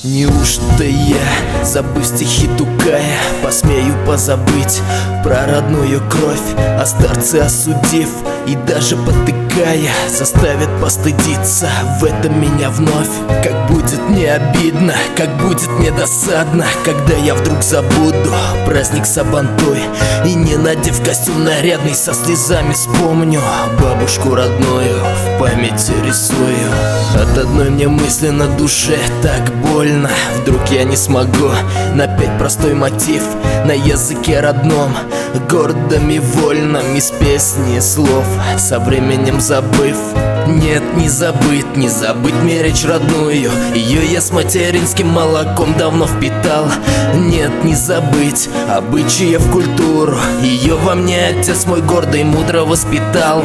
Неужто я, забыв стихи Тукая, посмею позабыть про родную кровь, а старцы осудив и даже потыкая, заставят постыдиться в этом меня вновь. Как будет мне обидно, как будет мне досадно, когда я вдруг забуду праздник Сабантуй и, не надев костюм нарядный, со слезами вспомню бабушку родную, в памяти рисую. От одной мне мысли на душе так больно. Вдруг я не смогу напеть простой мотив на языке родном, гордом и вольном, из песни и слов, со временем забыв. Нет, не забыть мне речь родную, ее я с материнским молоком давно впитал. Нет, не забыть обычаев культуру, ее во мне отец мой гордый мудро воспитал.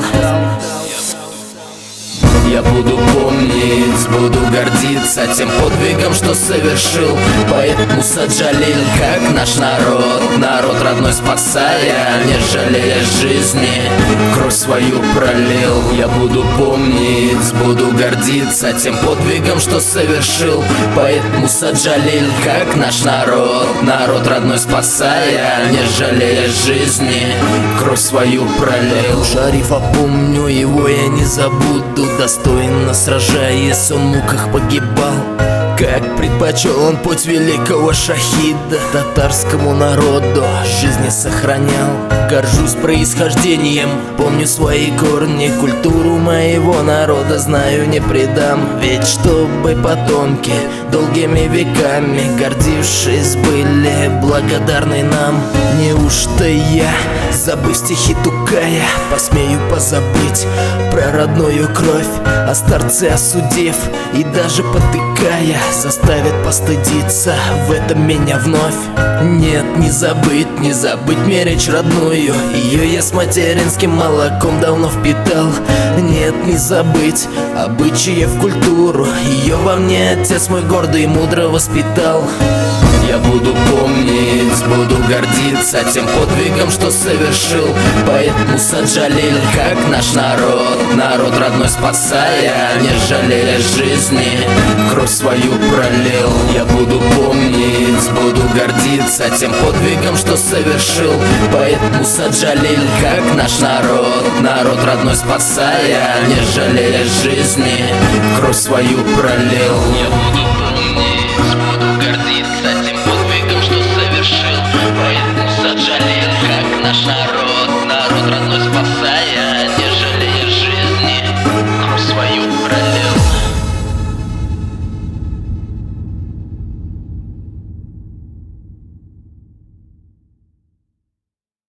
Я буду помнить, буду гордиться тем подвигом, что совершил поэт Муса Джалиль. Как наш народ родной спасая, не жалея жизни, кровь свою пролил. Я буду помнить, буду гордиться тем подвигом, что совершил поэт Муса Джалиль. Как наш народ родной спасая, не жалея жизни, кровь свою пролил. Шарифа помню, его я не забуду, достойно сражаясь, он в муках погибал. Как предпочел он путь великого шахида, татарскому народу жизни сохранял. Горжусь происхождением, помню свои корни, культуру моего народа знаю, не предам. Ведь чтобы потомки долгими веками, гордившись, были благодарны нам. Неужто я, забыв стихи Тукая, посмею позабыть про родную кровь, а старцы осудив и даже потыкая, заставят постыдиться в этом меня вновь. Нет, не забыть мне речь родную, ее я с материнским молоком давно впитал. Нет, не забыть обычаев культуру, ее во мне отец мой гордый и мудро воспитал. Я буду помнить, буду гордиться тем подвигом, что совершил поэт Муса Джалиль. Как наш народ родной спасая, не жалея жизни, кровь свою пролил. Я буду помнить, буду гордиться тем подвигом, что совершил поэт Муса Джалиль. Как наш народ родной спасая, не жалея жизни, кровь свою пролил. Я буду